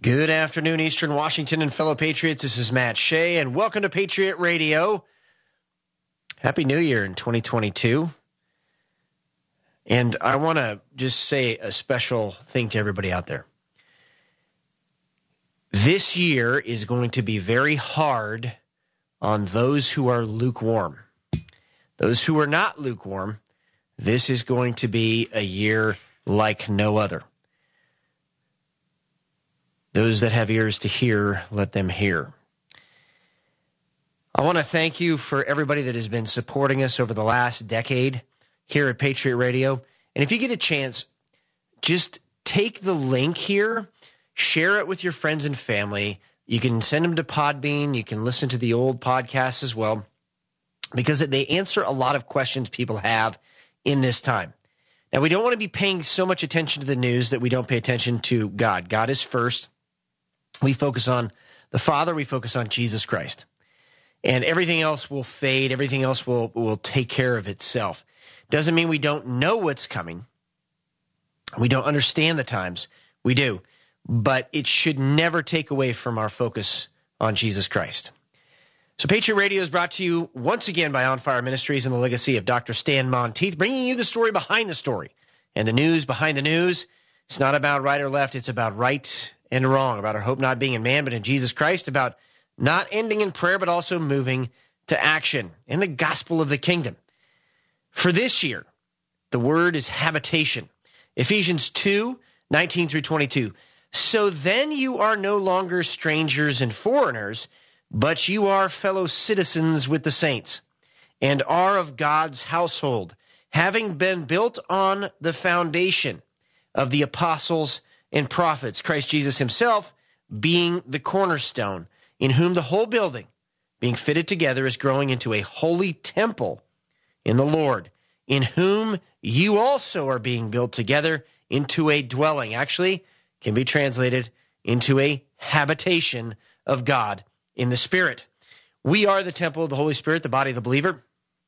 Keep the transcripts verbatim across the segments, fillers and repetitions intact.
Good afternoon, Eastern Washington and fellow Patriots. This is Matt Shea, and welcome to Patriot Radio. Happy New Year in twenty twenty-two. And I want to just say a special thing to everybody out there. This year is going to be very hard on those who are lukewarm. Those who are not lukewarm, this is going to be a year like no other. Those that have ears to hear, let them hear. I want to thank you for everybody that has been supporting us over the last decade here at Patriot Radio. And if you get a chance, just take the link here, share it with your friends and family. You can send them to Podbean. You can listen to the old podcasts as well, because they answer a lot of questions people have in this time. Now, we don't want to be paying so much attention to the news that we don't pay attention to God. God is first. We focus on the Father. We focus on Jesus Christ. And everything else will fade. Everything else will, will take care of itself. Doesn't mean we don't know what's coming. We don't understand the times. We do. But it should never take away from our focus on Jesus Christ. So Patriot Radio is brought to you once again by On Fire Ministries and the legacy of Doctor Stan Monteith, bringing you the story behind the story and the news behind the news. It's not about right or left. It's about right and wrong, about our hope not being in man, but in Jesus Christ, about not ending in prayer, but also moving to action in the gospel of the kingdom. For this year, the word is habitation. Ephesians two, nineteen through twenty-two. So then you are no longer strangers and foreigners, but you are fellow citizens with the saints and are of God's household, having been built on the foundation of the apostles and prophets, Christ Jesus himself being the cornerstone, in whom the whole building, being fitted together, is growing into a holy temple in the Lord, in whom you also are being built together into a dwelling. Actually, can be translated into a habitation of God in the Spirit. We are the temple of the Holy Spirit, the body of the believer.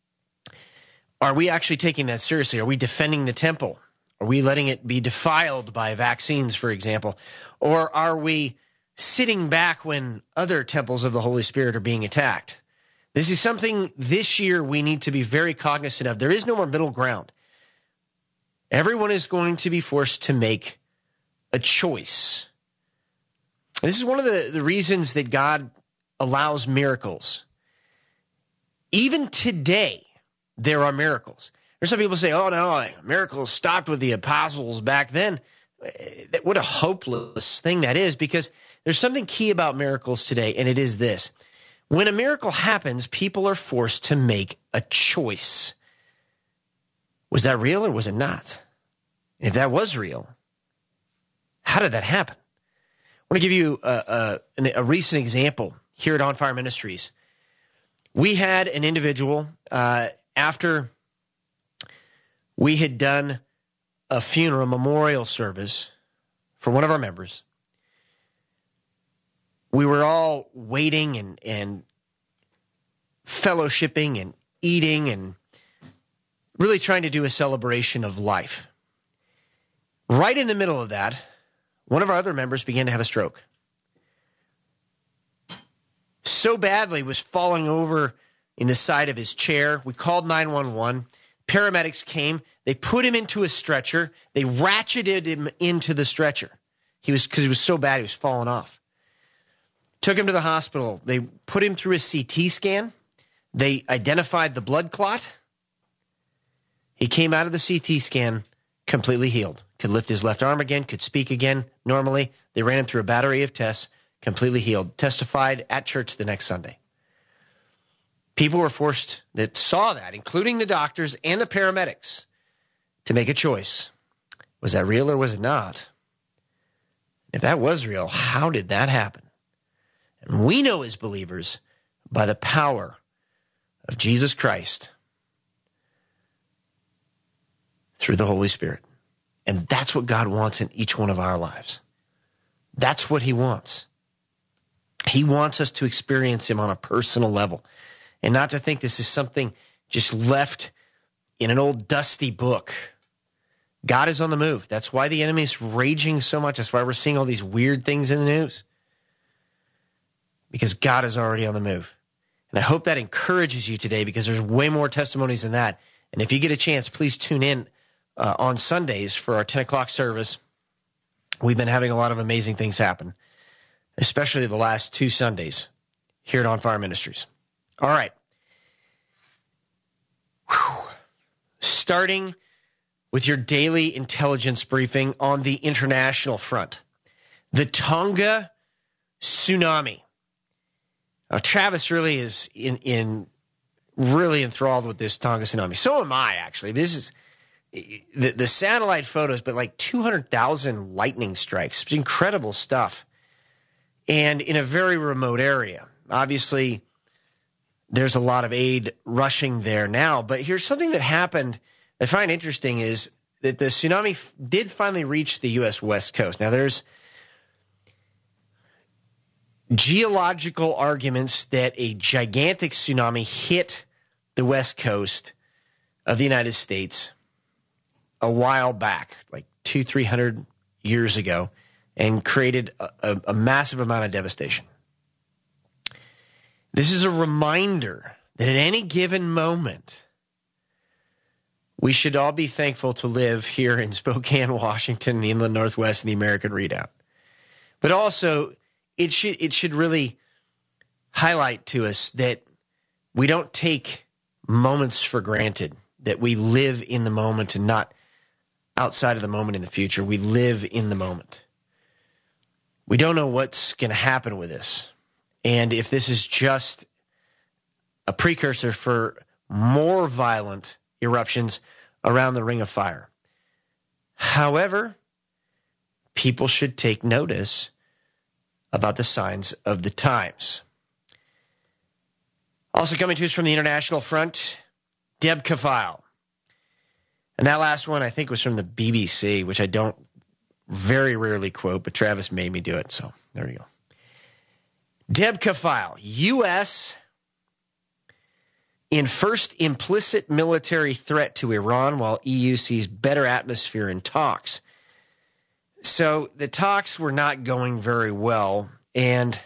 Are we actually taking that seriously? Are we defending the temple? Are we letting it be defiled by vaccines, for example? Or are we sitting back when other temples of the Holy Spirit are being attacked? This is something this year we need to be very cognizant of. There is no more middle ground. Everyone is going to be forced to make a choice. And this is one of the, the reasons that God allows miracles. Even today, there are miracles. There's some people say, oh, no, miracles stopped with the apostles back then. What a hopeless thing that is, because there's something key about miracles today, and it is this. When a miracle happens, people are forced to make a choice. Was that real or was it not? And if that was real, how did that happen? I want to give you a, a, a recent example here at On Fire Ministries. We had an individual, uh, after we had done a funeral, memorial service for one of our members. We were all waiting and, and fellowshipping and eating and really trying to do a celebration of life. Right in the middle of that, one of our other members began to have a stroke. So badly, was falling over in the side of his chair. We called nine one one. Paramedics came. They put him into a stretcher. They ratcheted him into the stretcher. He was because he was so bad, he was falling off. Took him to the hospital. They put him through a C T scan. They identified the blood clot. He came out of the C T scan completely healed. Could lift his left arm again, could speak again normally. They ran him through a battery of tests, completely healed. Testified at church the next Sunday. People were forced that saw that, including the doctors and the paramedics, to make a choice. Was that real or was it not? If that was real, how did that happen? And we know as believers, by the power of Jesus Christ through the Holy Spirit. And that's what God wants in each one of our lives. That's what he wants. He wants us to experience him on a personal level. And not to think this is something just left in an old dusty book. God is on the move. That's why the enemy is raging so much. That's why we're seeing all these weird things in the news. Because God is already on the move. And I hope that encourages you today, because there's way more testimonies than that. And if you get a chance, please tune in uh, on Sundays for our ten o'clock service. We've been having a lot of amazing things happen, especially the last two Sundays here at On Fire Ministries. All right. Whew. Starting with your daily intelligence briefing on the international front. The Tonga tsunami. Now, Travis really is in, in really enthralled with this Tonga tsunami. So am I, actually. This is the, the satellite photos, but like two hundred thousand lightning strikes. It's incredible stuff. And in a very remote area. Obviously, there's a lot of aid rushing there now. But here's something that happened that I find interesting is that the tsunami f- did finally reach the U S West Coast. Now, there's geological arguments that a gigantic tsunami hit the West Coast of the United States a while back, like two, three hundred years ago, and created a, a, a massive amount of devastation. This is a reminder that at any given moment, we should all be thankful to live here in Spokane, Washington, the Inland Northwest, and the American Redoubt. But also, it should it should really highlight to us that we don't take moments for granted, that we live in the moment and not outside of the moment in the future. We live in the moment. We don't know what's going to happen with this. And if this is just a precursor for more violent eruptions around the Ring of Fire. However, people should take notice about the signs of the times. Also coming to us from the international front, Deb Kafile. And that last one, I think, was from the B B C, which I don't very rarely quote, but Travis made me do it, so there we go. Deb Kafile, U S in first implicit military threat to Iran, while E U sees better atmosphere in talks. So the talks were not going very well, and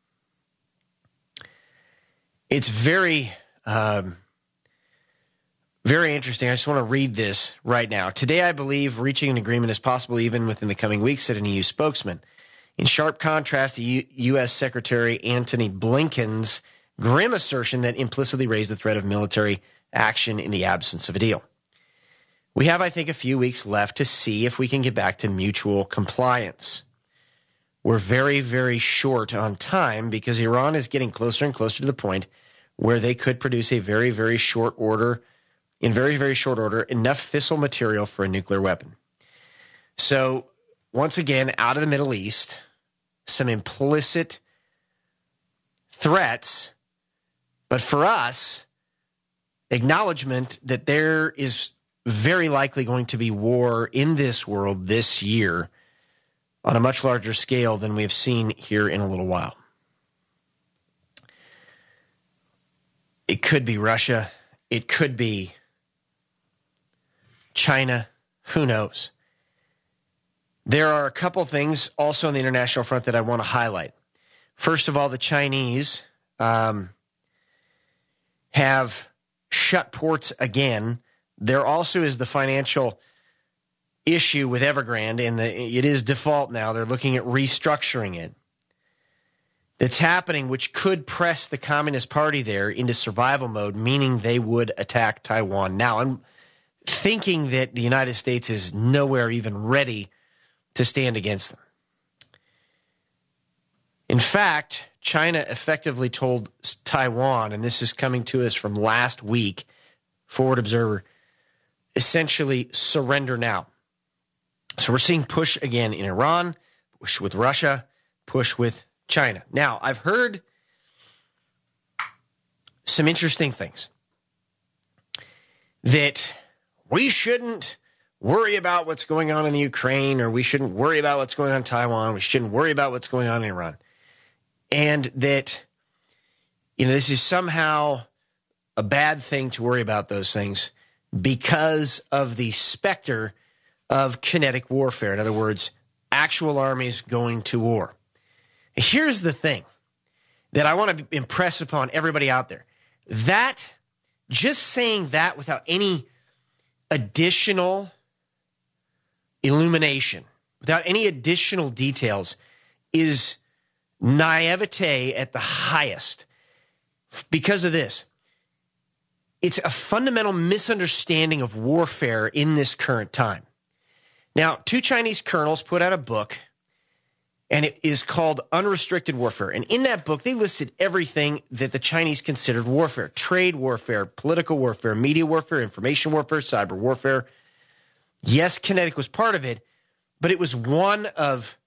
it's very, um, very interesting. I just want to read this right now. Today, I believe reaching an agreement is possible even within the coming weeks, said an E U spokesman. In sharp contrast to U S Secretary Antony Blinken's grim assertion that implicitly raised the threat of military action in the absence of a deal. We have, I think, a few weeks left to see if we can get back to mutual compliance. We're very, very short on time because Iran is getting closer and closer to the point where they could produce a very, very short order, in very, very short order, enough fissile material for a nuclear weapon. So, once again, out of the Middle East, some implicit threats, but for us, acknowledgement that there is very likely going to be war in this world this year on a much larger scale than we have seen here in a little while. It could be Russia. It could be China. Who knows? There are a couple things also on the international front that I want to highlight. First of all, the Chinese um, have shut ports again. There also is the financial issue with Evergrande, and the, it is default now. They're looking at restructuring it. That's happening, which could press the Communist Party there into survival mode, meaning they would attack Taiwan. Now, I'm thinking that the United States is nowhere even ready to stand against them. In fact, China effectively told Taiwan, and this is coming to us from last week, Forward Observer, essentially surrender now. So we're seeing push again in Iran, push with Russia, push with China. Now, I've heard some interesting things that we shouldn't worry about what's going on in the Ukraine, or we shouldn't worry about what's going on in Taiwan. We shouldn't worry about what's going on in Iran. And that, you know, this is somehow a bad thing to worry about those things because of the specter of kinetic warfare. In other words, actual armies going to war. Here's the thing that I want to impress upon everybody out there. That, just saying that without any additional illumination, without any additional details, is naivete at the highest. Because of this, it's a fundamental misunderstanding of warfare in this current time. Now, two Chinese colonels put out a book, and it is called Unrestricted Warfare. And in that book, they listed everything that the Chinese considered warfare: trade warfare, political warfare, media warfare, information warfare, cyber warfare. Yes, kinetic was part of it, but it was one of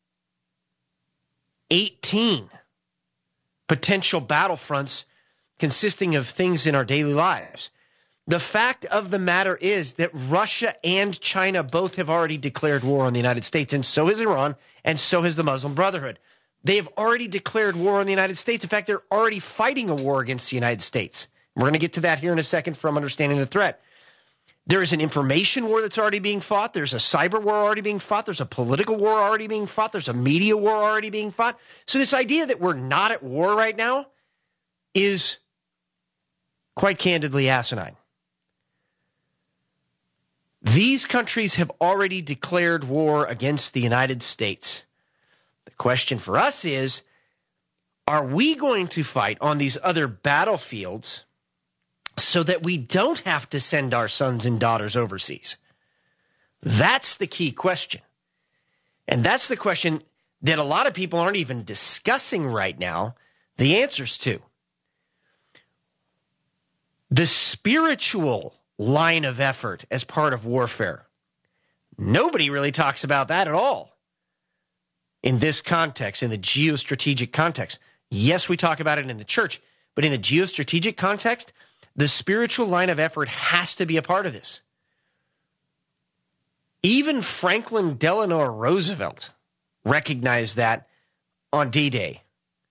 eighteen potential battlefronts consisting of things in our daily lives. The fact of the matter is that Russia and China both have already declared war on the United States, and so has Iran, and so has the Muslim Brotherhood. They have already declared war on the United States. In fact, they're already fighting a war against the United States. We're going to get to that here in a second from understanding the threat. There is an information war that's already being fought. There's a cyber war already being fought. There's a political war already being fought. There's a media war already being fought. So this idea that we're not at war right now is quite candidly asinine. These countries have already declared war against the United States. The question for us is, are we going to fight on these other battlefields so that we don't have to send our sons and daughters overseas? That's the key question. And that's the question that a lot of people aren't even discussing right now the answers to. The spiritual line of effort as part of warfare. Nobody really talks about that at all in this context, in the geostrategic context. Yes, we talk about it in the church, but in the geostrategic context, the spiritual line of effort has to be a part of this. Even Franklin Delano Roosevelt recognized that on D-Day.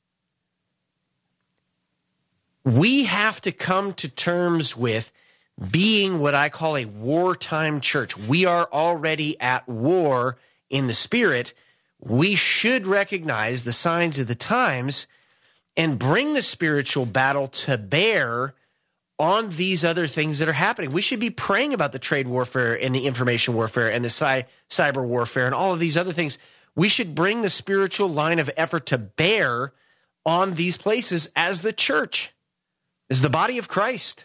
We have to come to terms with being what I call a wartime church. We are already at war in the spirit. We should recognize the signs of the times and bring the spiritual battle to bear on these other things that are happening. We should be praying about the trade warfare and the information warfare and the cy- cyber warfare and all of these other things. We should bring the spiritual line of effort to bear on these places as the church, as the body of Christ.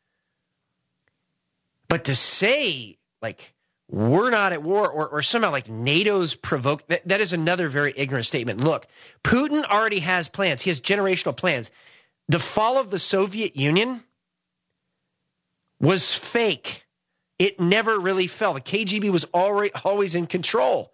But to say, like, we're not at war, or, or somehow like NATO's provoked, that, that is another very ignorant statement. Look, Putin already has plans. He has generational plans. The fall of the Soviet Union was fake. It never really fell. The K G B was already, always in control.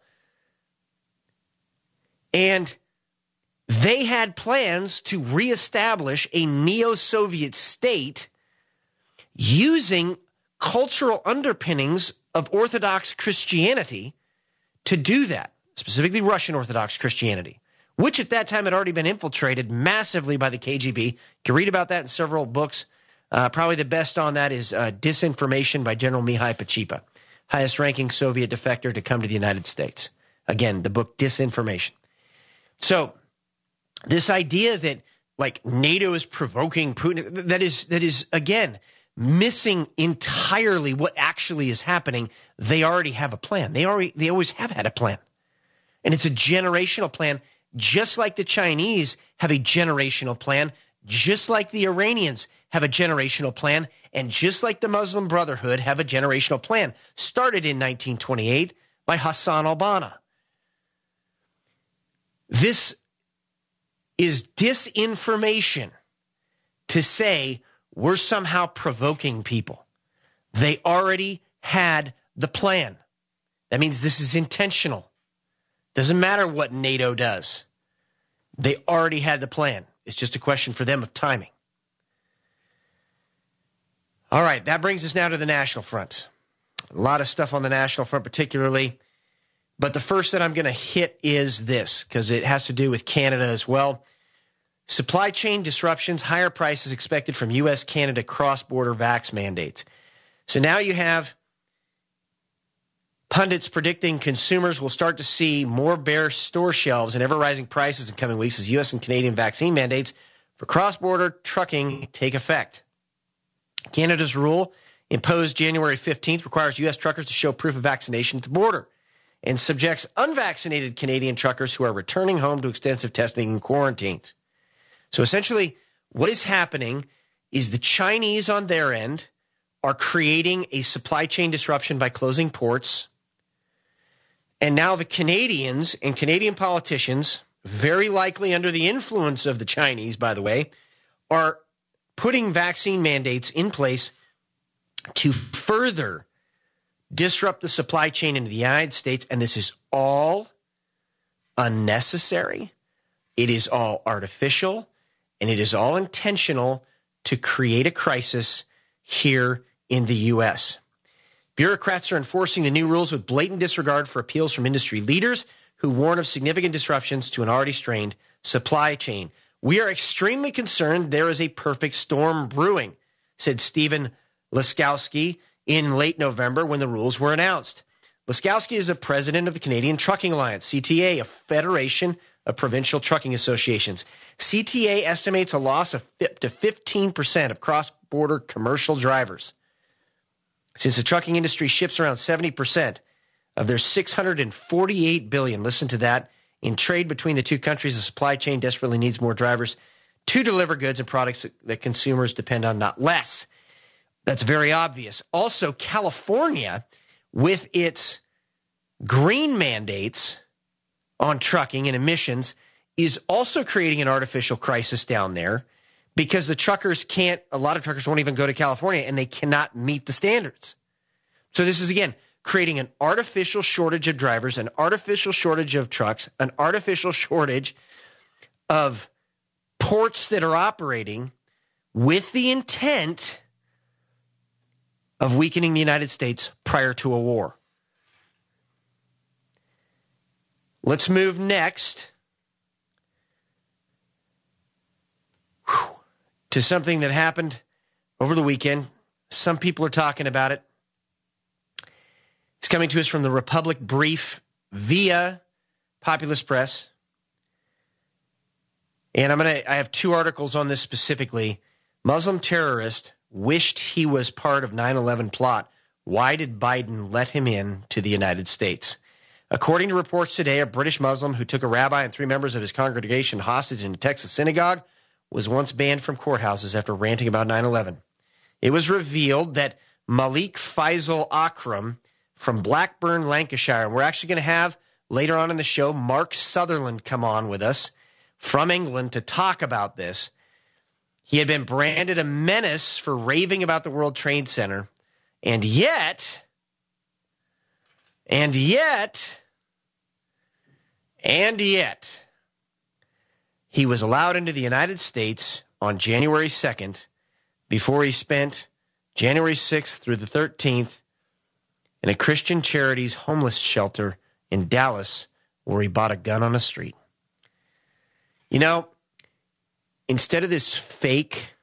And they had plans to reestablish a neo-Soviet state using cultural underpinnings of Orthodox Christianity to do that, specifically Russian Orthodox Christianity, which at that time had already been infiltrated massively by the K G B. You can read about that in several books. Uh, probably the best on that is uh, Disinformation by General Mihai Pachipa, highest-ranking Soviet defector to come to the United States. Again, the book Disinformation. So this idea that, like, NATO is provoking Putin, that is, that is again, missing entirely what actually is happening. They already have a plan. They already, they always have had a plan. And it's a generational plan, just like the Chinese have a generational plan, just like the Iranians have a generational plan, and just like the Muslim Brotherhood have a generational plan, started in nineteen twenty-eight by Hassan al-Banna. This is disinformation to say we're somehow provoking people. They already had the plan. That means this is intentional. Doesn't matter what NATO does. They already had the plan. It's just a question for them of timing. All right, that brings us now to the national front. A lot of stuff on the national front particularly. But the first that I'm going to hit is this, because it has to do with Canada as well. Supply chain disruptions, higher prices expected from U S Canada cross-border vax mandates. So now you have Pundits predicting consumers will start to see more bare store shelves and ever-rising prices in coming weeks as U S and Canadian vaccine mandates for cross-border trucking take effect. Canada's rule, imposed January fifteenth, requires U S truckers to show proof of vaccination at the border and subjects unvaccinated Canadian truckers who are returning home to extensive testing and quarantines. So essentially, what is happening is the Chinese on their end are creating a supply chain disruption by closing ports. And now the Canadians and Canadian politicians, very likely under the influence of the Chinese, by the way, are putting vaccine mandates in place to further disrupt the supply chain into the United States. And this is all unnecessary. It is all artificial, and it is all intentional to create a crisis here in the U S. Bureaucrats are enforcing the new rules with blatant disregard for appeals from industry leaders who warn of significant disruptions to an already strained supply chain. We are extremely concerned there is a perfect storm brewing, said Stephen Laskowski in late November when the rules were announced. Laskowski is the president of the Canadian Trucking Alliance, C T A, a federation of provincial trucking associations. C T A estimates a loss of up to fifteen percent of cross-border commercial drivers. Since the trucking industry ships around seventy percent of their six hundred forty-eight billion dollars, listen to that, in trade between the two countries, the supply chain desperately needs more drivers to deliver goods and products that, that consumers depend on, not less. That's very obvious. Also, California, with its green mandates on trucking and emissions, is also creating an artificial crisis down there because the truckers can't, a lot of truckers won't even go to California and they cannot meet the standards. So this is, again, creating an artificial shortage of drivers, an artificial shortage of trucks, an artificial shortage of ports that are operating with the intent of weakening the United States prior to a war. Let's move next whew, to something that happened over the weekend. Some people are talking about it. It's coming to us from the Republic Brief via Populist Press. And I'm going to, I have two articles on this specifically. Muslim terrorist wished he was part of nine eleven plot. Why did Biden let him in to the United States? According to reports today, a British Muslim who took a rabbi and three members of his congregation hostage in a Texas synagogue was once banned from courthouses after ranting about nine eleven. It was revealed that Malik Faisal Akram from Blackburn, Lancashire, and we're actually going to have later on in the show Mark Sutherland come on with us from England to talk about this. He had been branded a menace for raving about the World Trade Center, and yet, and yet, and yet, he was allowed into the United States on January second before he spent January sixth through the thirteenth in a Christian Charities homeless shelter in Dallas where he bought a gun on a street. You know, instead of this fake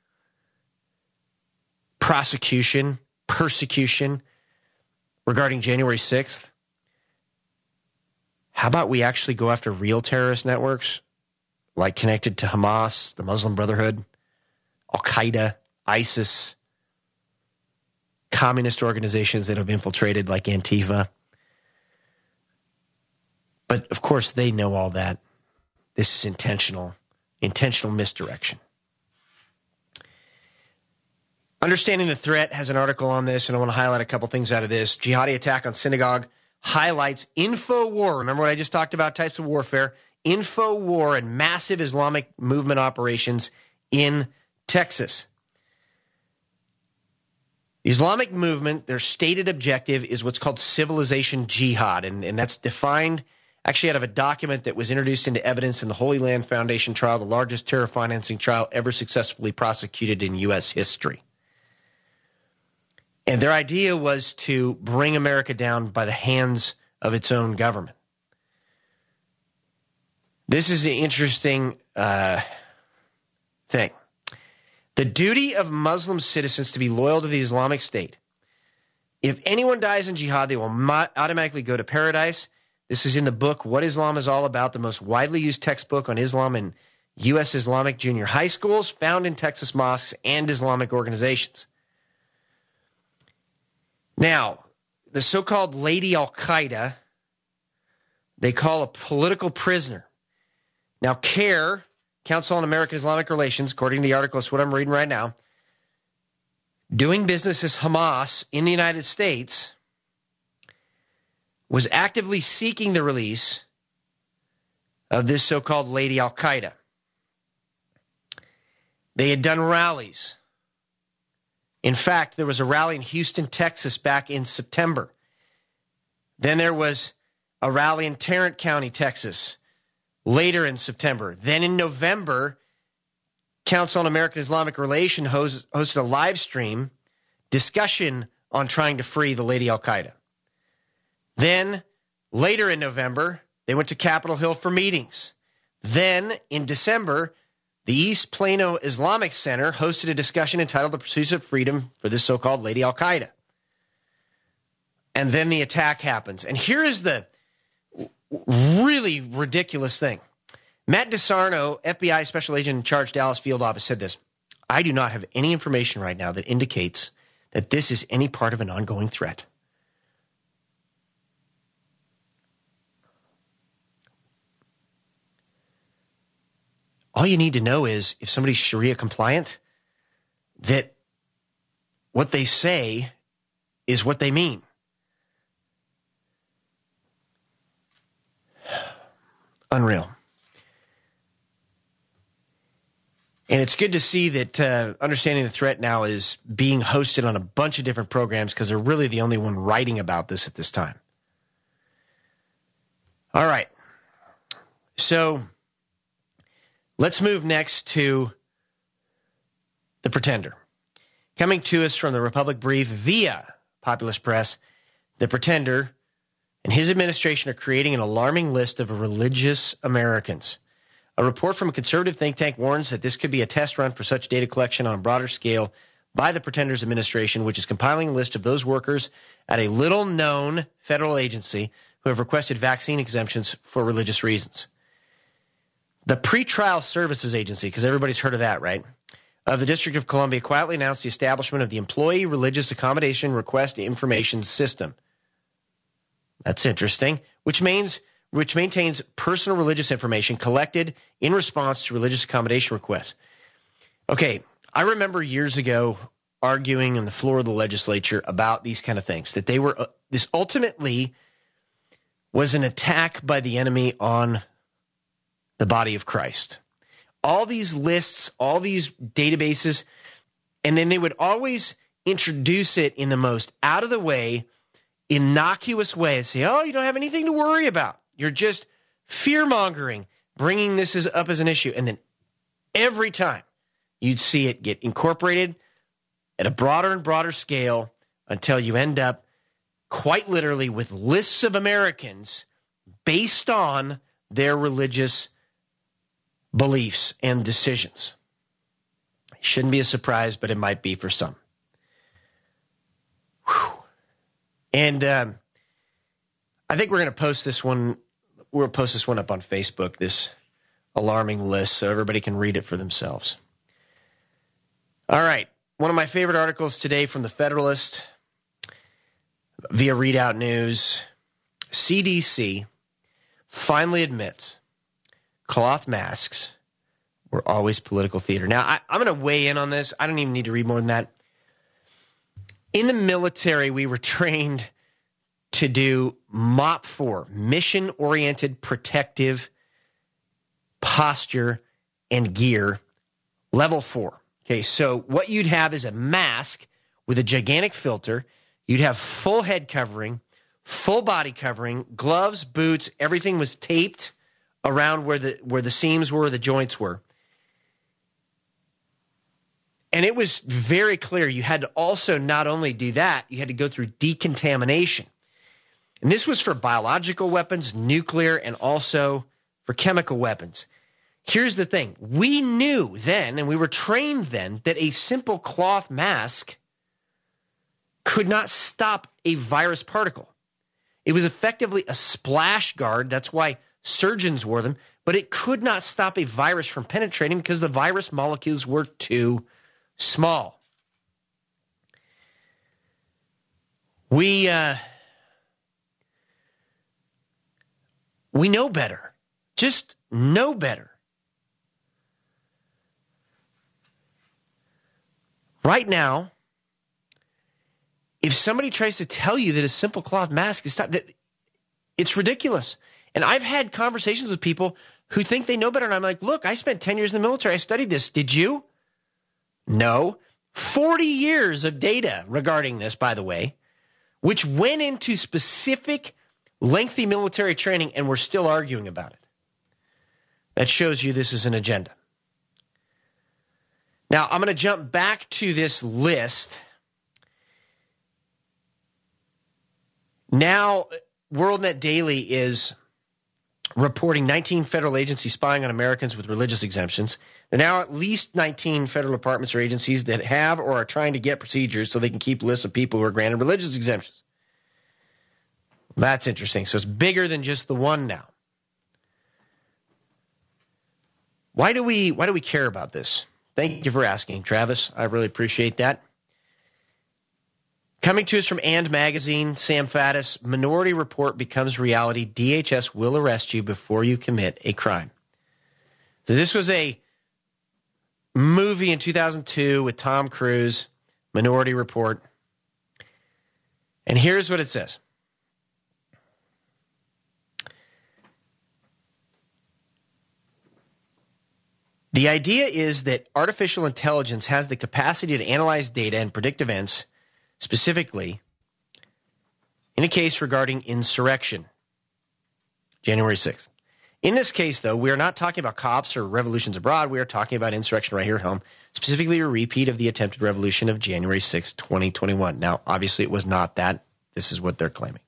prosecution, persecution regarding January sixth, how about we actually go after real terrorist networks like connected to Hamas, the Muslim Brotherhood, Al-Qaeda, ISIS, communist organizations that have infiltrated like Antifa. But of course, they know all that. This is intentional, intentional misdirection. Understanding the Threat has an article on this, and I want to highlight a couple things out of this. Jihadi attack on synagogue highlights info war. Remember what I just talked about, types of warfare? Info war and massive Islamic movement operations in Texas. The Islamic movement, their stated objective is what's called civilization jihad, and, and that's defined actually out of a document that was introduced into evidence in the Holy Land Foundation trial, the largest terror financing trial ever successfully prosecuted in U S history. And their idea was to bring America down by the hands of its own government. This is an interesting uh, thing. The duty of Muslim citizens to be loyal to the Islamic State If anyone dies in jihad, they will mo- automatically go to paradise. This is in the book, What Islam is All About, the most widely used textbook on Islam in U S Islamic junior high schools, found in Texas mosques and Islamic organizations. Now, the so-called Lady Al-Qaeda, they call a political prisoner. Now, CAIR, Council on American Islamic Relations, according to the article, it's what I'm reading right now, doing business as Hamas in the United States, was actively seeking the release of this so-called Lady Al-Qaeda. They had done rallies. In fact, there was a rally in Houston, Texas back in September. Then there was a rally in Tarrant County, Texas, later in September. Then in November, Council on American Islamic Relations host, hosted a live stream discussion on trying to free the Lady Al-Qaeda. Then, later in November, they went to Capitol Hill for meetings. Then, in December, the East Plano Islamic Center hosted a discussion entitled The Pursuit of Freedom for this so-called Lady Al-Qaeda. And then the attack happens. And here is the really ridiculous thing. Matt DeSarno, F B I Special Agent in Charge, Dallas Field Office, said this: I do not have any information right now that indicates that this is any part of an ongoing threat. All you need to know is if somebody's Sharia compliant, that what they say is what they mean. Unreal. And it's good to see that uh, Understanding the Threat now is being hosted on a bunch of different programs because they're really the only one writing about this at this time. All right. So let's move next to The Pretender. Coming to us from the Republic Brief via Populist Press, The Pretender and his administration are creating an alarming list of religious Americans. A report from a conservative think tank warns that this could be a test run for such data collection on a broader scale by the Pretender's administration, which is compiling a list of those workers at a little-known federal agency who have requested vaccine exemptions for religious reasons. The Pretrial Services Agency, because everybody's heard of that, right, of the District of Columbia quietly announced the establishment of the Employee Religious Accommodation Request Information System. That's interesting, which means which maintains personal religious information collected in response to religious accommodation requests. Okay, I remember years ago arguing on the floor of the legislature about these kind of things, that they were, uh, this ultimately was an attack by the enemy on the body of Christ. All these lists, all these databases, and then they would always introduce it in the most out of the way, innocuous way and say, oh, you don't have anything to worry about. You're just fear-mongering, bringing this as, up as an issue. And then every time you'd see it get incorporated at a broader and broader scale until you end up quite literally with lists of Americans based on their religious beliefs and decisions. It shouldn't be a surprise, but it might be for some. Whew. And um, I think we're going to post this one. We'll post this one up on Facebook, this alarming list, so everybody can read it for themselves. All right. One of my favorite articles today from the Federalist via Readout News. C D C finally admits cloth masks were always political theater. Now, I, I'm going to weigh in on this. I don't even need to read more than that. In the military, we were trained to do M O P four, mission-oriented protective posture and gear, level four. Okay, so what you'd have is a mask with a gigantic filter. You'd have full head covering, full body covering, gloves, boots, everything was taped around where the where the seams were, the joints were. And it was very clear you had to also not only do that, you had to go through decontamination. And this was for biological weapons, nuclear, and also for chemical weapons. Here's the thing. We knew then, and we were trained then, that a simple cloth mask could not stop a virus particle. It was effectively a splash guard. That's why surgeons wore them. But it could not stop a virus from penetrating because the virus molecules were too small. We uh, we know better. Just know better. Right now, if somebody tries to tell you that a simple cloth mask is not, it's ridiculous. And I've had conversations with people who think they know better. And I'm like, look, I spent ten years in the military. I studied this. Did you? No. forty years of data regarding this, by the way, which went into specific lengthy military training, and we're still arguing about it. That shows you this is an agenda. Now, I'm going to jump back to this list. Now, WorldNet Daily is reporting nineteen federal agencies spying on Americans with religious exemptions. There are now at least nineteen federal departments or agencies that have or are trying to get procedures so they can keep lists of people who are granted religious exemptions. That's interesting. So it's bigger than just the one now. Why do we, why do we care about this? Thank you for asking, Travis. I really appreciate that. Coming to us from And Magazine, Sam Faddis, Minority Report becomes reality. D H S will arrest you before you commit a crime. So this was a movie in two thousand two with Tom Cruise, Minority Report. And here's what it says. The idea is that artificial intelligence has the capacity to analyze data and predict events, specifically in a case regarding insurrection, January sixth. In this case, though, we are not talking about cops or revolutions abroad. We are talking about insurrection right here at home, specifically a repeat of the attempted revolution of January sixth, twenty twenty-one. Now, obviously, it was not that. This is what they're claiming.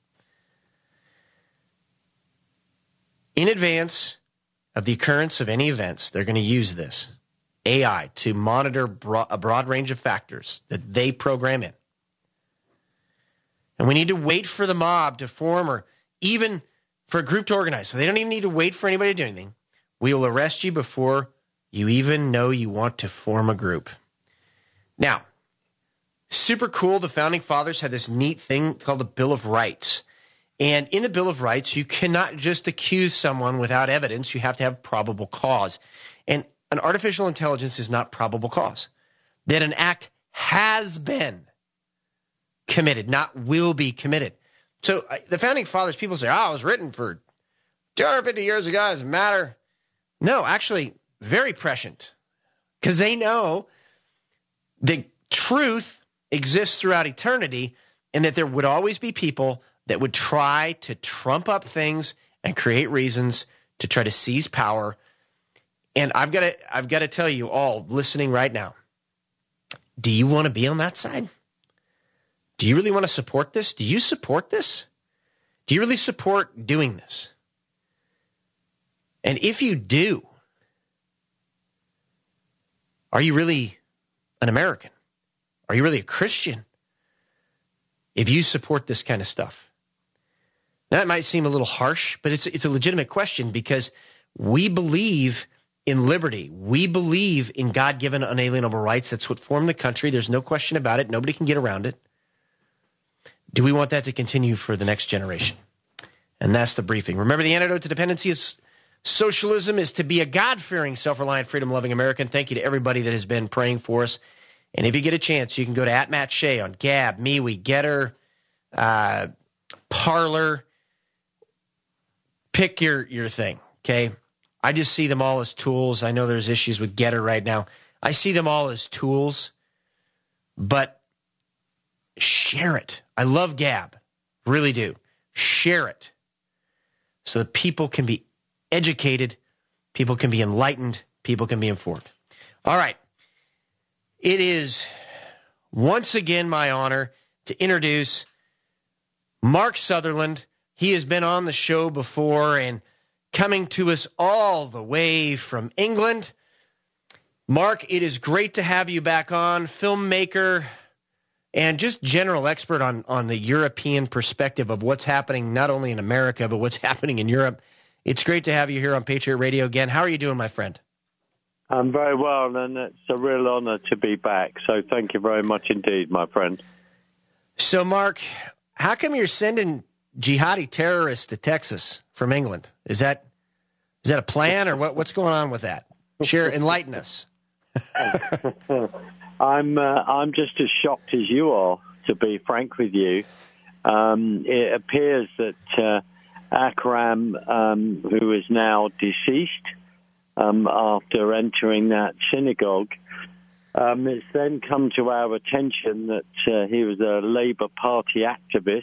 In advance of the occurrence of any events, they're going to use this A I to monitor bro- a broad range of factors that they program in. And we need to wait for the mob to form or even for a group to organize. So they don't even need to wait for anybody to do anything. We will arrest you before you even know you want to form a group. Now, super cool. The Founding Fathers had this neat thing called the Bill of Rights. And in the Bill of Rights, you cannot just accuse someone without evidence. You have to have probable cause. And an artificial intelligence is not probable cause. That an act has been committed, not will be committed. So uh, the Founding Fathers, people say, oh, it was written for two hundred fifty years ago, it doesn't matter. No, actually, very prescient. Because they know the truth exists throughout eternity and that there would always be people that would try to trump up things and create reasons to try to seize power. And I've got to, I've got to tell you all listening right now, do you want to be on that side? Do you really want to support this? Do you support this? Do you really support doing this? And if you do, are you really an American? Are you really a Christian? If you support this kind of stuff. That might seem a little harsh, but it's it's a legitimate question because we believe in liberty. We believe in God-given unalienable rights. That's what formed the country. There's no question about it. Nobody can get around it. Do we want that to continue for the next generation? And that's the briefing. Remember, the antidote to dependency is socialism is to be a God-fearing, self-reliant, freedom-loving American. Thank you to everybody that has been praying for us. And if you get a chance, you can go to at Matt Shea on Gab, MeWe, Getter, uh, Parler. Pick your, your thing, okay? I just see them all as tools. I know there's issues with Getter right now. I see them all as tools, but share it. I love Gab, really do. Share it so that people can be educated, people can be enlightened, people can be informed. All right. It is once again my honor to introduce Mark Sutherland. He has been on the show before and coming to us all the way from England. Mark, it is great to have you back on. Filmmaker, and just general expert on, on the European perspective of what's happening not only in America, but what's happening in Europe. It's great to have you here on Patriot Radio again. How are you doing, my friend? I'm very well, and it's a real honor to be back. So thank you very much indeed, my friend. So, Mark, how come you're sending jihadi terrorists to Texas from England? Is that is that a plan, or what? What's going on with that? Share, enlighten us. I'm uh, I'm just as shocked as you are, to be frank with you. Um, it appears that uh, Akram, um, who is now deceased um, after entering that synagogue, um, it's then come to our attention that uh, he was a Labour Party activist,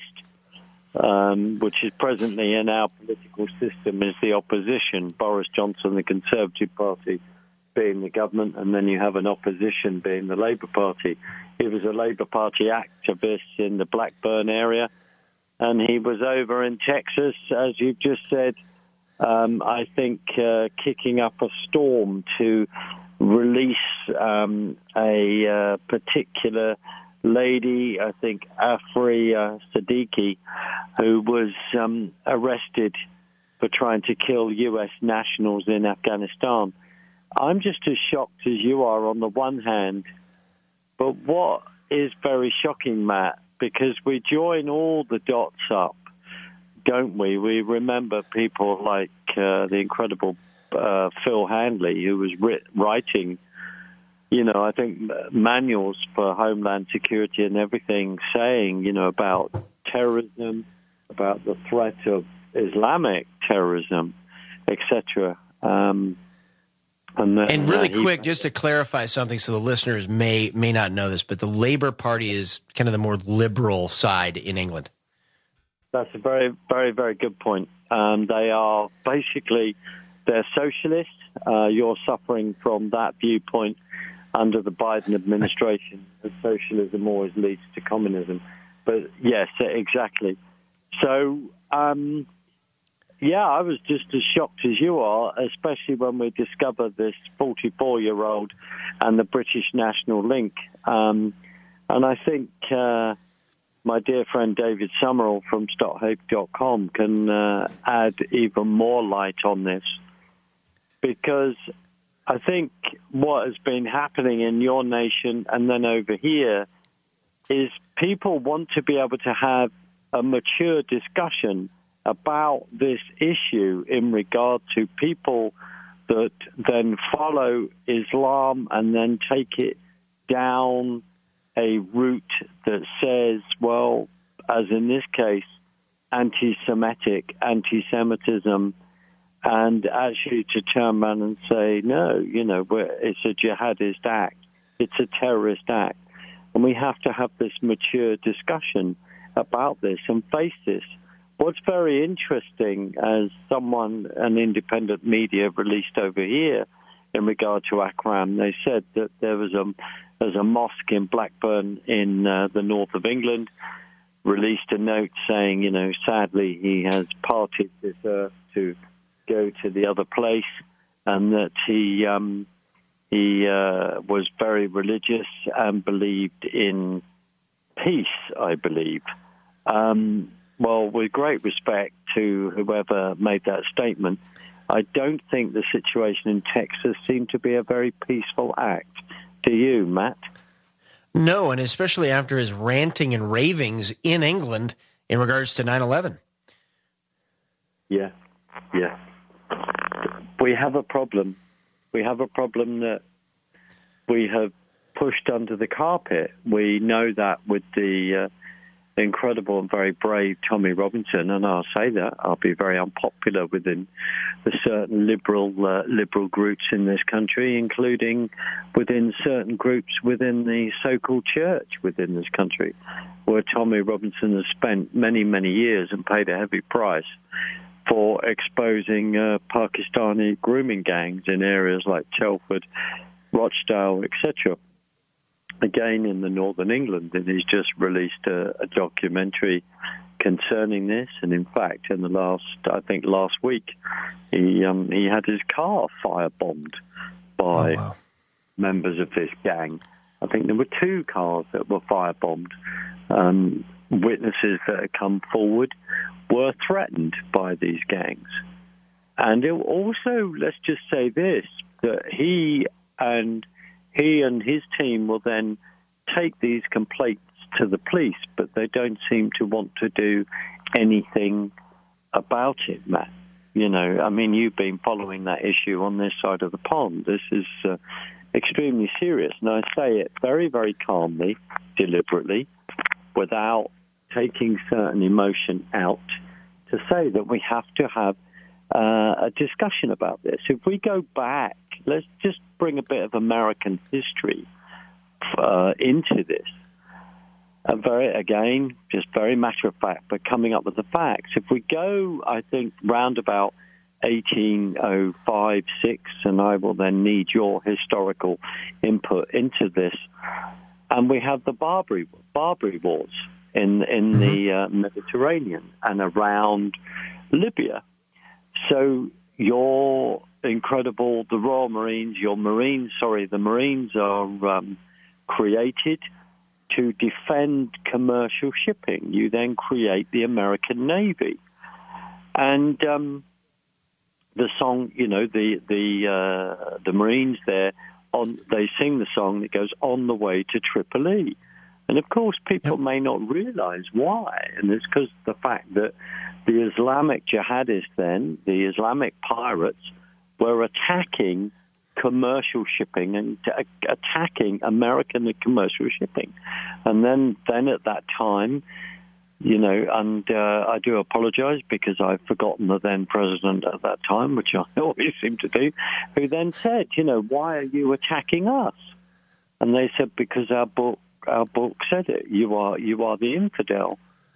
um, which is presently in our political system is the opposition, Boris Johnson, the Conservative Party, being the government, and then you have an opposition being the Labour Party. He was a Labour Party activist in the Blackburn area, and he was over in Texas, as you've just said, um, I think uh, kicking up a storm to release um, a uh, particular lady, I think Afri uh, Siddiqui, who was um, arrested for trying to kill U S nationals in Afghanistan. I'm just as shocked as you are on the one hand, but what is very shocking, Matt, because we join all the dots up, don't we? We remember people like uh, the incredible uh, Phil Handley, who was writ- writing, you know, I think manuals for Homeland Security and everything, saying, you know, about terrorism, about the threat of Islamic terrorism, et cetera. Um, And, then, and really uh, he, quick, just to clarify something so the listeners may may not know this, but the Labour Party is kind of the more liberal side in England. That's a very, very, very good point. Um, they are basically, they're socialists. Uh, you're suffering from that viewpoint under the Biden administration. Socialism always leads to communism. But yes, exactly. So, um yeah, I was just as shocked as you are, especially when we discovered this forty-four-year-old and the British national link. Um, and I think uh, my dear friend David Summerall from stop hope dot com can uh, add even more light on this, because I think what has been happening in your nation and then over here is people want to be able to have a mature discussion about this issue in regard to people that then follow Islam and then take it down a route that says, well, as in this case, anti-Semitic, anti-Semitism, and actually to turn around and say, no, you know, it's a jihadist act, it's a terrorist act. And we have to have this mature discussion about this and face this. What's very interesting, as someone, an independent media released over here in regard to Akram, they said that there was a, there's a mosque in Blackburn in uh, the north of England, released a note saying, you know, sadly he has parted this earth to go to the other place, and that he um, he uh, was very religious and believed in peace, I believe. Um Well, with great respect to whoever made that statement, I don't think the situation in Texas seemed to be a very peaceful act. Do you, Matt? No, and especially after his ranting and ravings in England in regards to nine eleven. Yeah, yeah. We have a problem. We have a problem that we have pushed under the carpet. We know that with the... Uh, incredible and very brave Tommy Robinson, and I'll say that I'll be very unpopular within the certain liberal uh, liberal groups in this country, including within certain groups within the so-called church within this country, where Tommy Robinson has spent many, many years and paid a heavy price for exposing uh, Pakistani grooming gangs in areas like Telford, Rochdale, et cetera. Again, in the northern England, and he's just released a, a documentary concerning this. And in fact, in the last, I think last week, he um, he had his car firebombed by oh, wow. members of this gang. I think there were two cars that were firebombed. Um, witnesses that had come forward were threatened by these gangs. And it also, let's just say this, that he and he and his team will then take these complaints to the police, but they don't seem to want to do anything about it, Matt. You know, I mean, you've been following that issue on this side of the pond. This is uh, extremely serious. And I say it very, very calmly, deliberately, without taking certain emotion out, to say that we have to have uh, a discussion about this. If we go back, let's just bring a bit of American history uh, into this. Uh, very again, just very matter of fact, but coming up with the facts. If we go, I think, round about eighteen oh five, six, and I will then need your historical input into this, and we have the Barbary Barbary Wars in in mm-hmm. the uh, Mediterranean and around Libya. So your incredible, the Royal Marines, your Marines, sorry, the Marines are um, created to defend commercial shipping. You then create the American Navy. And um, the song, you know, the the uh, the Marines there, on they sing the song that goes, "On the Way to Tripoli." And, of course, people yep. may not realize why. And it's because the fact that the Islamic jihadists then, the Islamic pirates, were attacking commercial shipping and t- attacking American commercial shipping. And then, then at that time, you know, and uh, I do apologize because I've forgotten the then president at that time, which I always seem to do, who then said, you know, why are you attacking us? And they said, because our book, our book said it. You are, you are the infidel.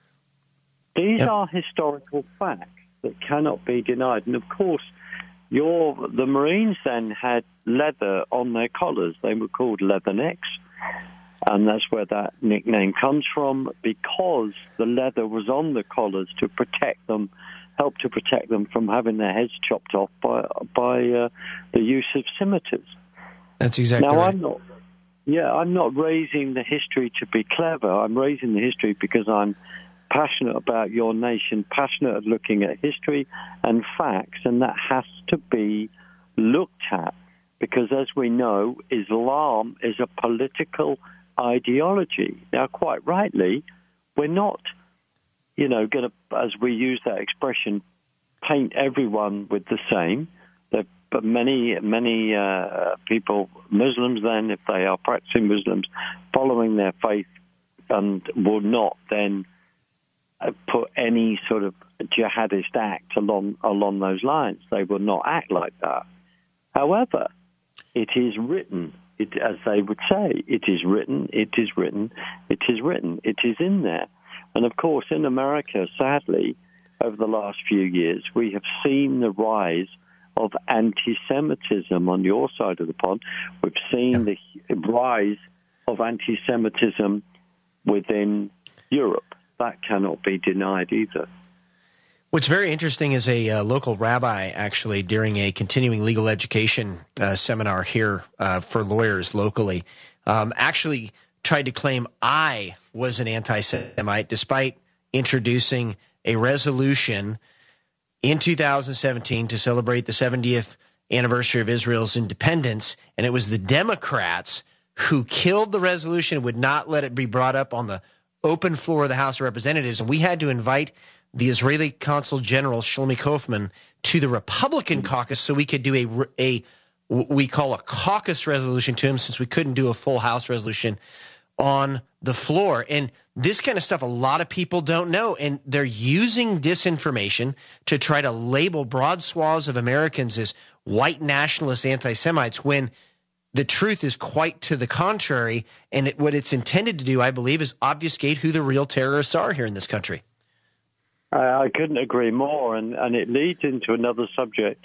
These yep. are historical facts that cannot be denied. And of course, Your, the Marines then had leather on their collars. They were called leathernecks, and that's where that nickname comes from, because the leather was on the collars to protect them, help to protect them from having their heads chopped off by by uh, the use of scimitars. That's exactly now, right. I'm not, yeah, I'm not raising the history to be clever. I'm raising the history because I'm passionate about your nation, passionate at looking at history and facts, and that has to be looked at because, as we know, Islam is a political ideology. Now, quite rightly, we're not, you know, going to, as we use that expression, paint everyone with the same. But many, many uh, people, Muslims then, if they are practicing Muslims, following their faith, and will not then put any sort of jihadist act along along those lines. They will not act like that. However, it is written, it, as they would say, it is written, it is written, it is written, it is in there. And of course, in America, sadly, over the last few years, we have seen the rise of anti-Semitism on your side of the pond. We've seen the rise of anti-Semitism within Europe. That cannot be denied either. What's very interesting is a uh, local rabbi, actually, during a continuing legal education uh, seminar here uh, for lawyers locally, um, actually tried to claim I was an anti-Semite, despite introducing a resolution in two thousand seventeen to celebrate the seventieth anniversary of Israel's independence, and it was the Democrats who killed the resolution and would not let it be brought up on the open floor of the House of Representatives, and we had to invite the Israeli Consul General Shlomi Kaufman to the Republican caucus so we could do a, a we call a caucus resolution to him, since we couldn't do a full House resolution on the floor. And this kind of stuff a lot of people don't know, and they're using disinformation to try to label broad swaths of Americans as white nationalist anti-Semites, when the truth is quite to the contrary, and it, what it's intended to do, I believe, is obfuscate who the real terrorists are here in this country. I, I couldn't agree more, and, and it leads into another subject.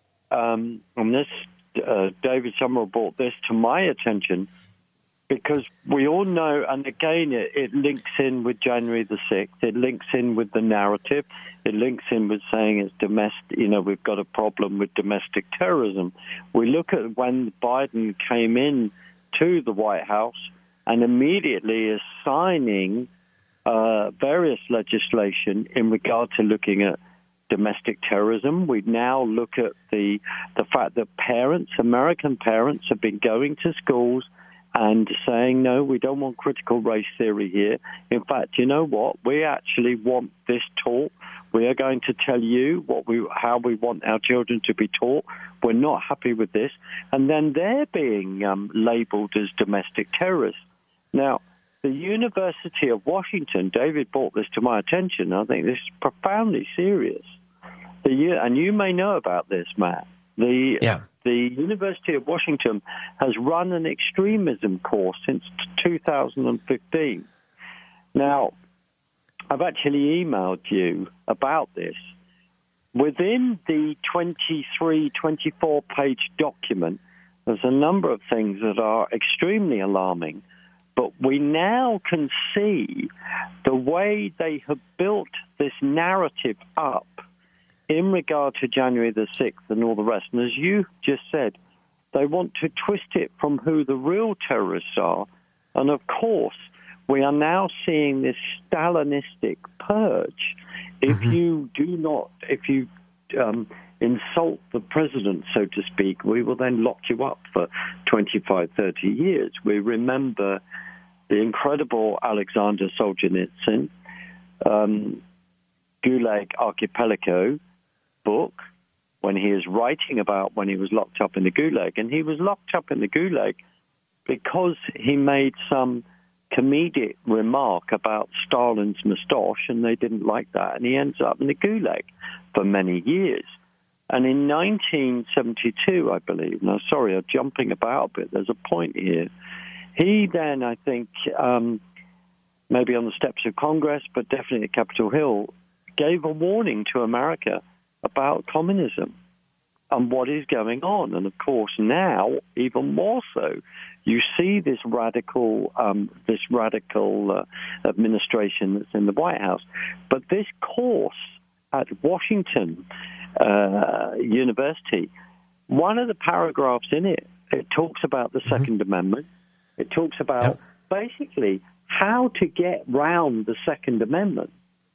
Um, and this, uh, David Summerall brought this to my attention, because we all know, and again, it, it links in with January the sixth. It links in with the narrative. It links in with saying it's domestic, you know, we've got a problem with domestic terrorism. We look at when Biden came in to the White House and immediately is signing uh, various legislation in regard to looking at domestic terrorism. We now look at the the fact that parents, American parents, have been going to schools and saying, no, we don't want critical race theory here. In fact, you know what? We actually want this taught. We are going to tell you what we, how we want our children to be taught. We're not happy with this. And then they're being um, labeled as domestic terrorists. Now, the University of Washington, David brought this to my attention. I think this is profoundly serious. The, and you may know about this, Matt. The, yeah. the University of Washington has run an extremism course since two thousand fifteen. Now, I've actually emailed you about this. Within the twenty-three, twenty-four page document, there's a number of things that are extremely alarming. But we now can see the way they have built this narrative up in regard to January the sixth and all the rest. And as you just said, they want to twist it from who the real terrorists are. And of course, we are now seeing this Stalinistic purge. If mm-hmm. you do not, if you um, insult the president, so to speak, we will then lock you up for twenty-five, thirty years. We remember the incredible Alexander Solzhenitsyn, um, Gulag Archipelago book, when he is writing about when he was locked up in the Gulag. And he was locked up in the Gulag because he made some comedic remark about Stalin's moustache, and they didn't like that, and he ends up in the Gulag for many years. And in nineteen seventy-two, I believe, now sorry, I'm jumping about a bit, there's a point here, he then, I think, um, maybe on the steps of Congress, but definitely at Capitol Hill, gave a warning to America about communism and what is going on. And of course, now, even more so, you see this radical, um, this radical uh, administration that's in the White House. But this course at Washington uh, University, one of the paragraphs in it, it talks about the mm-hmm. Second Amendment. It talks about yep. basically how to get round the Second Amendment.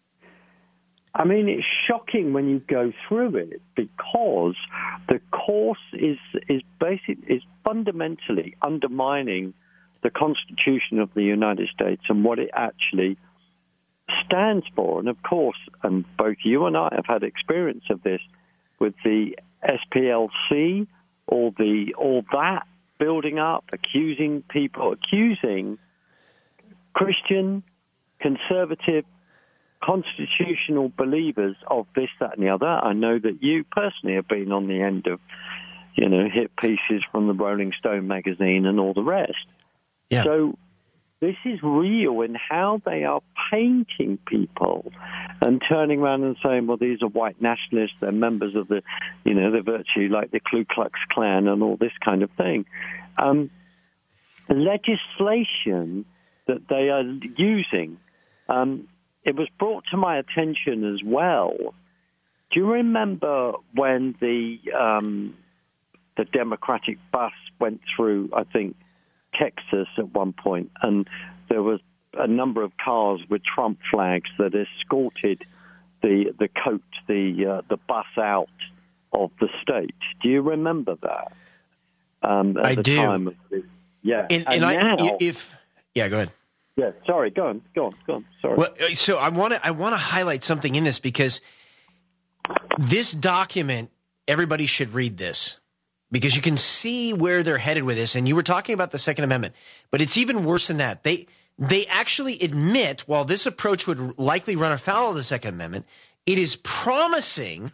I mean, it's shocking when you go through it because the course is is basic is fundamentally undermining the Constitution of the United States and what it actually stands for. And of course, and both you and I have had experience of this with the S P L C, all the all that building up, accusing people, accusing Christian, conservative, constitutional believers of this, that, and the other. I know that you personally have been on the end of, you know, hit pieces from the Rolling Stone magazine and all the rest. Yeah. So this is real in how they are painting people and turning around and saying, well, these are white nationalists, they're members of the, you know, they're virtually like the Ku Klux Klan and all this kind of thing. Um, legislation that they are using, um, it was brought to my attention as well. Do you remember when the um, the Democratic bus went through, I think, Texas at one point, and there was a number of cars with Trump flags that escorted the the coach, the uh, the bus out of the state? Do you remember that? Um, at I the do. Time of the, yeah, and, and, and now, I, if yeah, go ahead. Yeah, sorry, go on, go on, go on. Sorry. Well, so I want to I want to highlight something in this because this document, everybody should read this because you can see where they're headed with this. And you were talking about the Second Amendment, but it's even worse than that. They they actually admit, while this approach would likely run afoul of the Second Amendment, it is promising.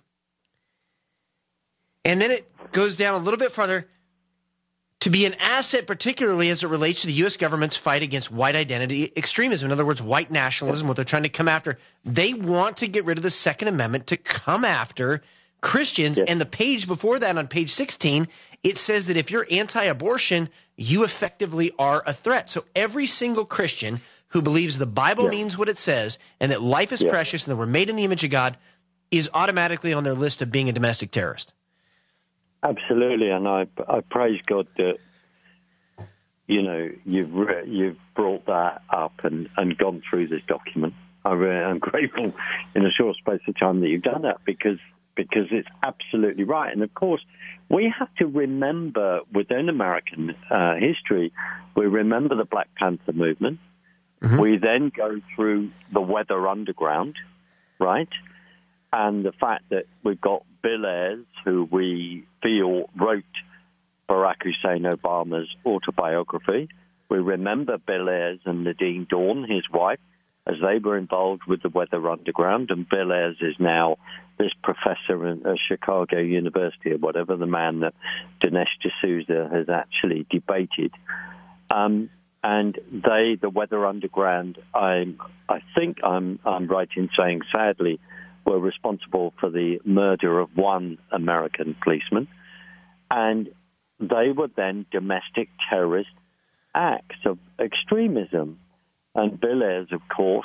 And then it goes down a little bit farther. To be an asset, particularly as it relates to the U S government's fight against white identity extremism. In other words, white nationalism, what they're trying to come after. They want to get rid of the Second Amendment to come after Christians. Yes. And the page before that on page sixteen, it says that if you're anti-abortion, you effectively are a threat. So every single Christian who believes the Bible yes. means what it says and that life is yes. precious and that we're made in the image of God is automatically on their list of being a domestic terrorist. Absolutely, and I, I praise God that, you know, you've re- you've brought that up and, and gone through this document. I really, I'm grateful in a short space of time that you've done that because because it's absolutely right. And of course, we have to remember within American uh, history, we remember the Black Panther movement. Mm-hmm. We then go through the Weather Underground, right? And the fact that we've got Bill Ayers, who we feel wrote Barack Hussein Obama's autobiography. We remember Bill Ayers and Nadine Dorn, his wife, as they were involved with the Weather Underground. And Bill Ayers is now this professor at Chicago University or whatever, the man that Dinesh D'Souza has actually debated. Um, and they, the Weather Underground, I, I think I'm, I'm right in saying, sadly, were responsible for the murder of one American policeman. And they were then domestic terrorist acts of extremism. And Bill Ayers, of course,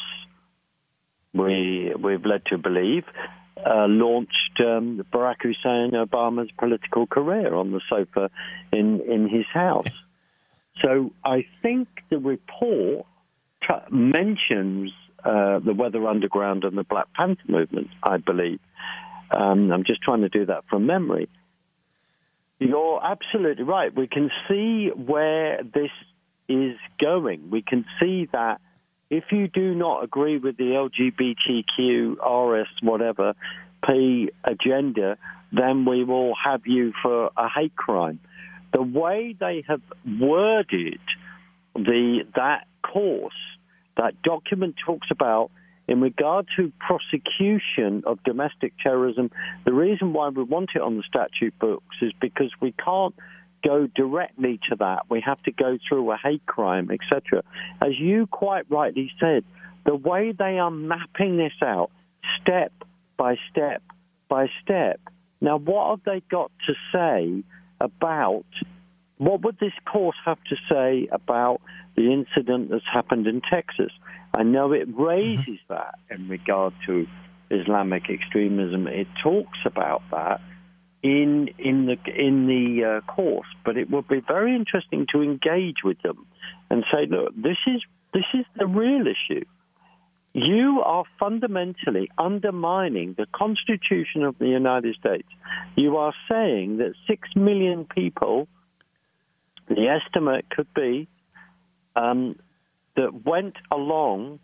we, we've led to believe, uh, launched um, Barack Hussein Obama's political career on the sofa in, in his house. So I think the report t- mentions uh, the Weather Underground and the Black Panther movement, I believe. Um, I'm just trying to do that from memory. You're absolutely right. We can see where this is going. We can see that if you do not agree with the L G B T Q, R S, whatever, P agenda, then we will have you for a hate crime. The way they have worded the that course, that document talks about in regard to prosecution of domestic terrorism, the reason why we want it on the statute books is because we can't go directly to that. We have to go through a hate crime, et cetera. As you quite rightly said, the way they are mapping this out, step by step by step. Now, what have they got to say about, what would this course have to say about the incident that's happened in Texas? I know it raises that in regard to Islamic extremism. It talks about that in in the in the uh, course, but it would be very interesting to engage with them and say, look, this is this is the real issue. You are fundamentally undermining the Constitution of the United States. You are saying that six million people, the estimate could be, um, that went along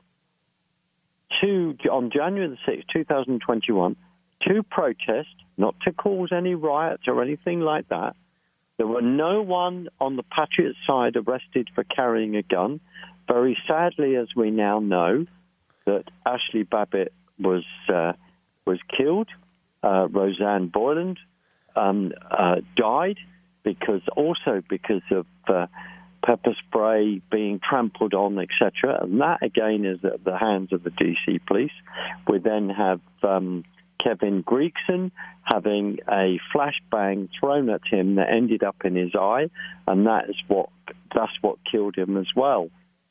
to on January the sixth, two thousand twenty-one, to protest, not to cause any riots or anything like that. There were no one on the Patriot side arrested for carrying a gun. Very sadly, as we now know, that Ashley Babbitt was uh, was killed. Uh, Roseanne Boyland um, uh, died because also because of uh, pepper spray being trampled on, et cetera. And that, again, is at the hands of the D C police. We then have um, Kevin Greekson having a flashbang thrown at him that ended up in his eye, and that is what that's what killed him as well.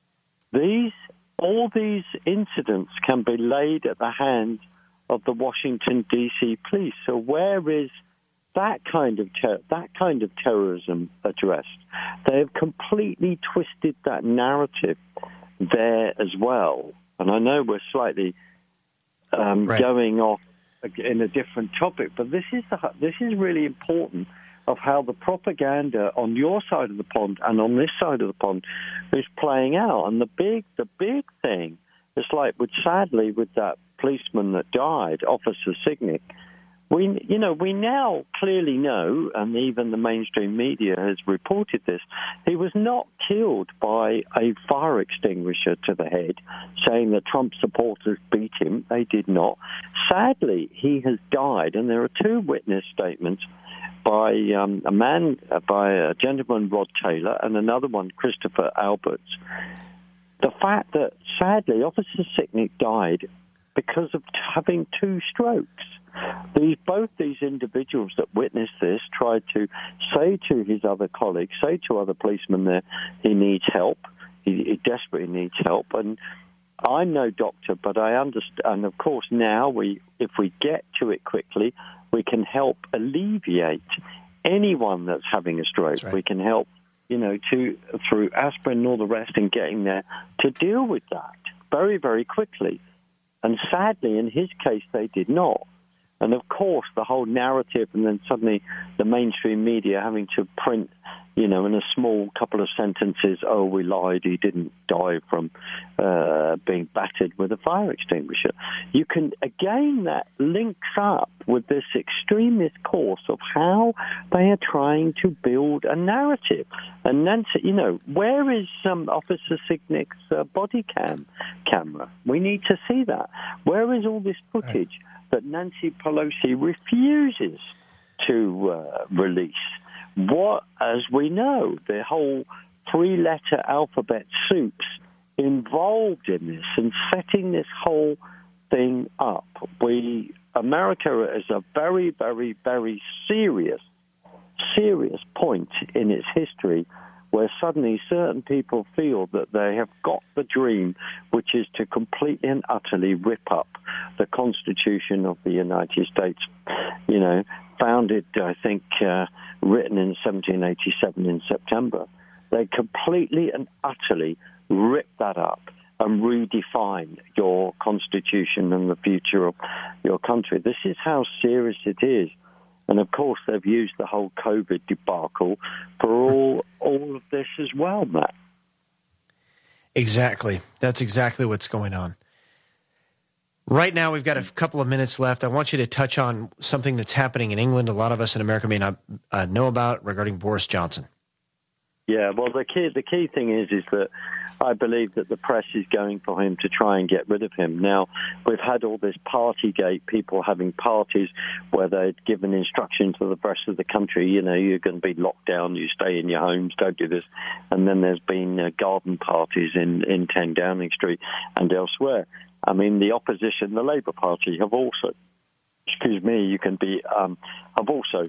These all these incidents can be laid at the hands of the Washington D C police. So where is that kind of ter- that kind of terrorism addressed? They have completely twisted that narrative there as well. And I know we're slightly um, right. going off in a different topic, but this is the, this is really important of how the propaganda on your side of the pond and on this side of the pond is playing out. And the big the big thing is like with sadly with that policeman that died, Officer Signick. We, you know, we now clearly know, and even the mainstream media has reported this, he was not killed by a fire extinguisher to the head, saying that Trump supporters beat him. They did not. Sadly, he has died, and there are two witness statements by um, a man, uh, by a gentleman, Rod Taylor, and another one, Christopher Alberts. The fact that, sadly, Officer Signick died because of having two strokes. These, both these individuals that witnessed this tried to say to his other colleagues, say to other policemen there, he needs help. He, he desperately needs help. And I'm no doctor, but I understand. And of course, now we, if we get to it quickly, we can help alleviate anyone that's having a stroke. Right. We can help you know, to through aspirin and all the rest and getting there to deal with that very, very quickly. And sadly, in his case, they did not. And of course, the whole narrative, and then suddenly the mainstream media having to print, you know, in a small couple of sentences, oh, we lied, he didn't die from uh, being battered with a fire extinguisher. You can, again, that links up with this extremist course of how they are trying to build a narrative. And then, you know, where is um, Officer Signick's uh, body cam camera? We need to see that. Where is all this footage that Nancy Pelosi refuses to uh, release? What, as we know, the whole three-letter alphabet soups involved in this and setting this whole thing up. We, America is a very, very, very serious, serious point in its history where suddenly certain people feel that they have got the dream, which is to completely and utterly rip up the Constitution of the United States, you know, founded, I think, uh, written in seventeen eighty-seven in September. They completely and utterly rip that up and redefine your Constitution and the future of your country. This is how serious it is. And, of course, they've used the whole COVID debacle for all all of this as well, Matt. Exactly. That's exactly what's going on. Right now, we've got a couple of minutes left. I want you to touch on something that's happening in England a lot of us in America may not uh, know about regarding Boris Johnson. Yeah, well, the key the key thing is is that I believe that the press is going for him to try and get rid of him. Now, we've had all this Partygate, people having parties where they'd given instructions to the rest of the country, you know, you're going to be locked down, you stay in your homes, don't do this. And then there's been uh, garden parties in, in ten Downing Street and elsewhere. I mean, the opposition, the Labour Party, have also, excuse me, you can be, um, have also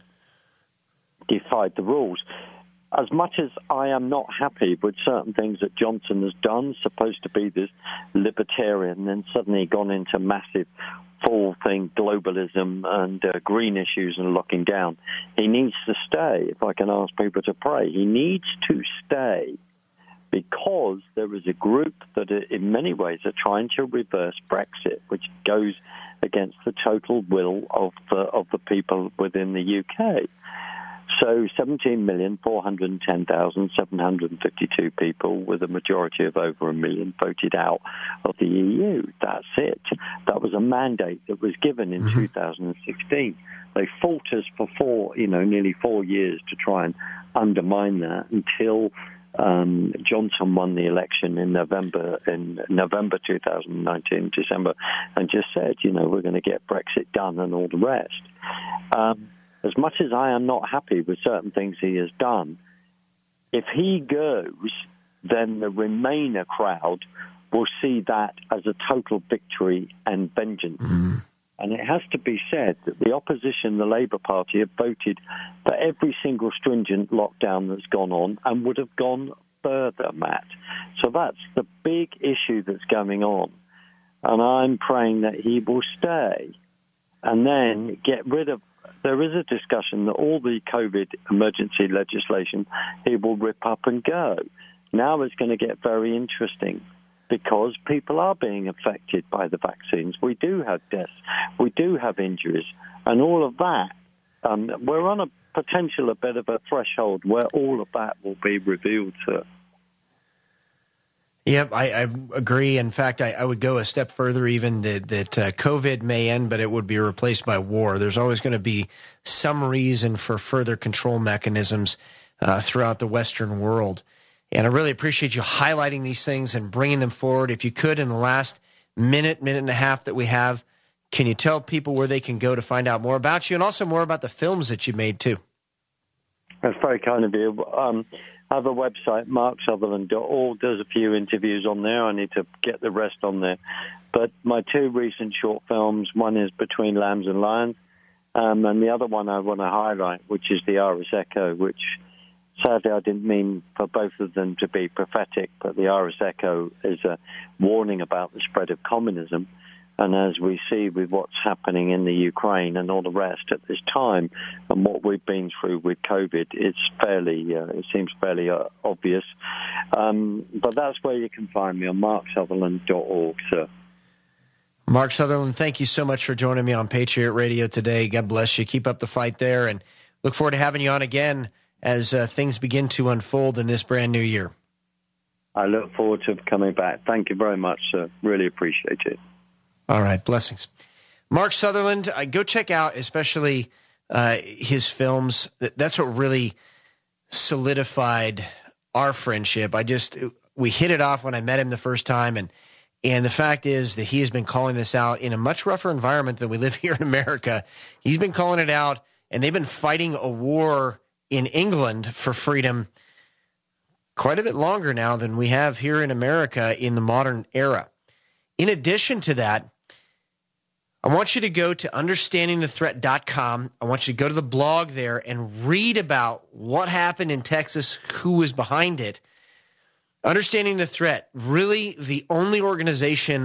defied the rules. As much as I am not happy with certain things that Johnson has done, supposed to be this libertarian, then suddenly gone into massive full thing, globalism and uh, green issues and locking down, he needs to stay, if I can ask people to pray. He needs to stay because there is a group that in many ways are trying to reverse Brexit, which goes against the total will of the, of the people within the U K. So seventeen million four hundred ten thousand seven hundred fifty-two people with a majority of over a million voted out of the E U. That's it. That was a mandate that was given in mm-hmm. two thousand sixteen. They fought us for four, you know, nearly four years to try and undermine that until um, Johnson won the election in November, in November two thousand nineteen, December, and just said, you know, we're going to get Brexit done and all the rest. Um, As much as I am not happy with certain things he has done, if he goes, then the Remainer crowd will see that as a total victory and vengeance. Mm-hmm. And it has to be said that the opposition, the Labour Party, have voted for every single stringent lockdown that's gone on and would have gone further, Matt. So that's the big issue that's going on. And I'm praying that he will stay and then get rid of. There is a discussion that all the COVID emergency legislation he will rip up and go. Now it's going to get very interesting because people are being affected by the vaccines. We do have deaths. We do have injuries. And all of that, um, we're on a potential a bit of a threshold where all of that will be revealed to. Yep, I, I agree. In fact, I, I would go a step further even that, that uh, COVID may end, but it would be replaced by war. There's always going to be some reason for further control mechanisms uh, throughout the Western world. And I really appreciate you highlighting these things and bringing them forward. If you could, in the last minute, minute and a half that we have, can you tell people where they can go to find out more about you and also more about the films that you made, too? That's very kind of you. Um, I have a website, mark sutherland dot org. There's a few interviews on there. I need to get the rest on there. But my two recent short films, one is Between Lambs and Lions, um, and the other one I want to highlight, which is The Irish Echo, which sadly I didn't mean for both of them to be prophetic, but The Irish Echo is a warning about the spread of communism. And as we see with what's happening in the Ukraine and all the rest at this time, and what we've been through with COVID, it's fairly, uh, it seems fairly uh, obvious. Um, but that's where you can find me on mark sutherland dot org, sir. Mark Sutherland, thank you so much for joining me on Patriot Radio today. God bless you. Keep up the fight there, and look forward to having you on again as uh, things begin to unfold in this brand new year. I look forward to coming back. Thank you very much, sir. Really appreciate it. All right, blessings. Mark Sutherland, uh, go check out especially uh, his films. That's what really solidified our friendship. I just, we hit it off when I met him the first time, and and the fact is that he has been calling this out in a much rougher environment than we live here in America. He's been calling it out, and they've been fighting a war in England for freedom quite a bit longer now than we have here in America in the modern era. In addition to that, I want you to go to understanding the threat dot com. I want you to go to the blog there and read about what happened in Texas, who was behind it. Understanding the Threat, really the only organization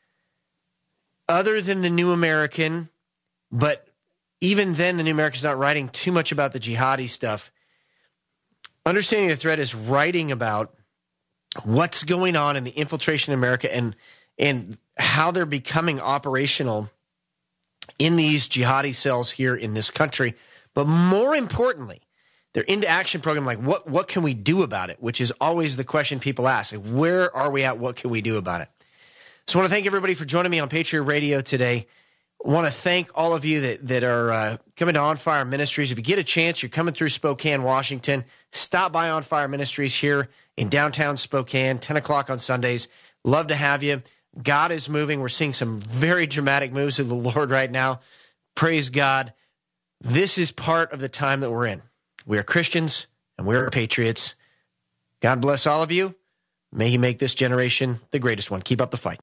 other than the New American, but even then the New American's not writing too much about the jihadi stuff. Understanding the Threat is writing about what's going on in the infiltration of America and and how they're becoming operational in these jihadi cells here in this country. But more importantly, their into action program, like what, what can we do about it? Which is always the question people ask. Like, where are we at? What can we do about it? So I want to thank everybody for joining me on Patriot Radio today. I want to thank all of you that, that are uh, coming to On Fire Ministries. If you get a chance, you're coming through Spokane, Washington, stop by On Fire Ministries here in downtown Spokane, ten o'clock on Sundays. Love to have you. God is moving. We're seeing some very dramatic moves of the Lord right now. Praise God. This is part of the time that we're in. We are Christians and we're patriots. God bless all of you. May he make this generation the greatest one. Keep up the fight.